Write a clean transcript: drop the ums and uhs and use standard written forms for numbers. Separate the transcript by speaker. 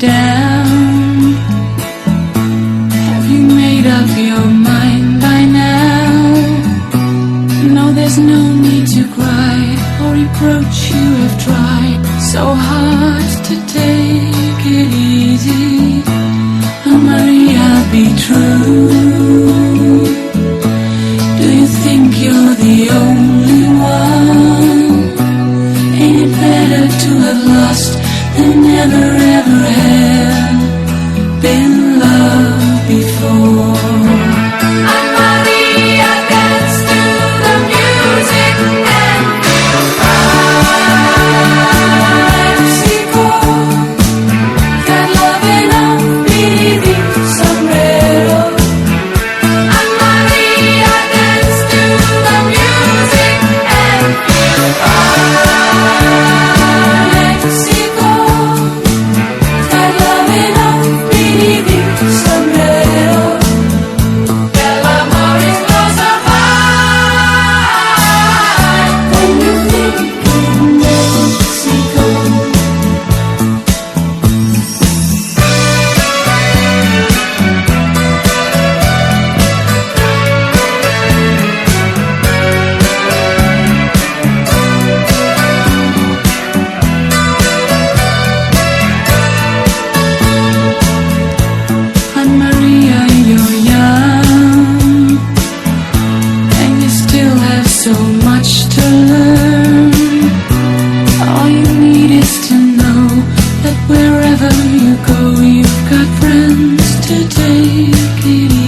Speaker 1: down. Have you made up your mind by now? No, there's no need to cry or reproach, you have tried so hard to take it easy. Oh, Maria, be true. Do you think you're the only one? Ain't it better to have lost than never ever have been loved before? I'm Maria, dance to the music and Mexico. That loving of me, the sombrero. I'm Maria, dance to the music and Mexico. That loving of me, the sombrero. El amor is closer by when you think in Mexico. And Maria, you're young, and you still have so much to learn. All you need is to know that wherever you go, you've got friends to take it easy.